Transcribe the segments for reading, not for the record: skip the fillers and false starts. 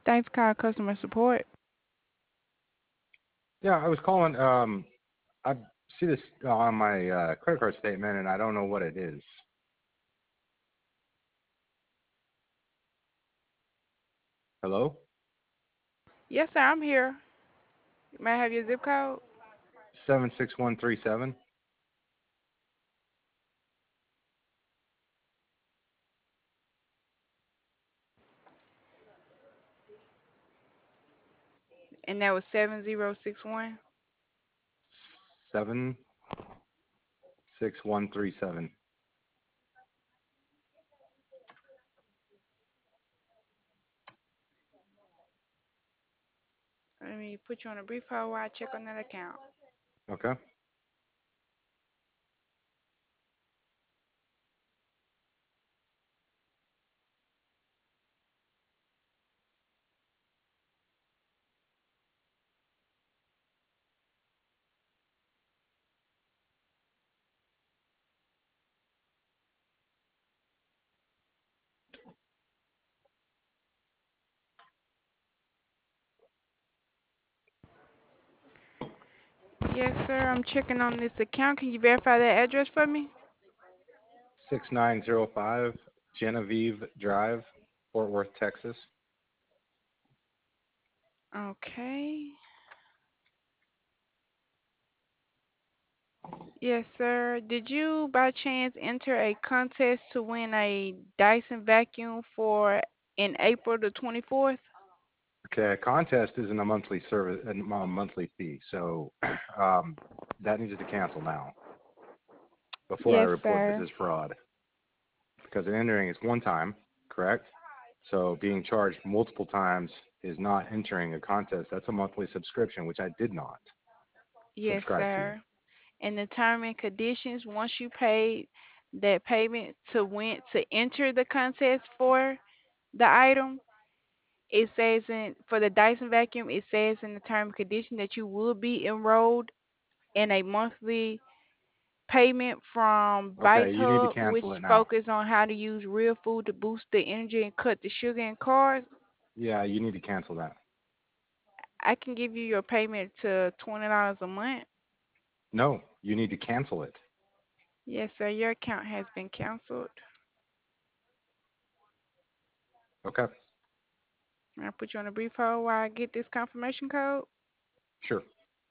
Thanks for calling customer support. Yeah, I was calling. I see this on my credit card statement, and I don't know what it is. Hello? Yes, sir, I'm here. May I have your zip code? 76137. And that was 7061. 76137. Let me put you on a brief hold while I check on that account. Okay. Yes, sir, I'm checking on this account. Can you verify that address for me? 6905 Genevieve Drive, Fort Worth, Texas. Okay. Yes, sir. Did you by chance enter a contest to win a Dyson vacuum for in April the 24th? Okay, a contest isn't a monthly service, a monthly fee, so that needs to cancel now before I Yes, report this sir. as fraud. Because an entering is one time, correct? So being charged multiple times is not entering a contest. That's a monthly subscription, which I did not Yes, subscribe to. sir. And the term and conditions, once you paid that payment to win to enter the contest for the item, it says in for the Dyson vacuum, it says in the term and condition that you will be enrolled in a monthly payment from Okay, Bites you need to Hub, which cancel it now. focus on how to use real food to boost the energy and cut the sugar in carbs. Yeah, you need to cancel that. I can give you your payment to $20 a month. No, you need to cancel it. Yes, sir. Your account has been canceled. Okay, I'll put you on a brief hold while I get this confirmation code. sure.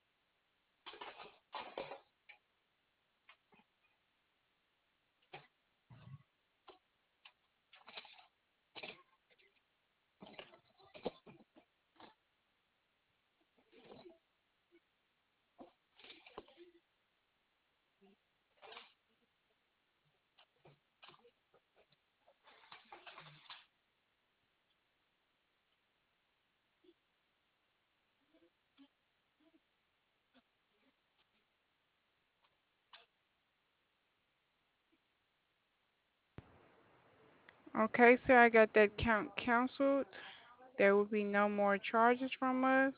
Okay, sir, I got that count canceled. There will be no more charges from us.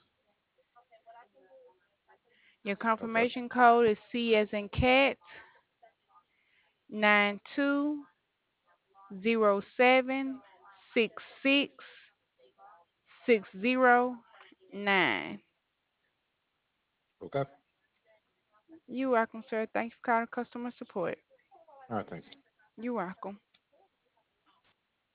Your Okay, confirmation code is C as in cat 9207666009. okay. You're welcome, sir. Thanks for calling customer support. All right, thanks. You're welcome.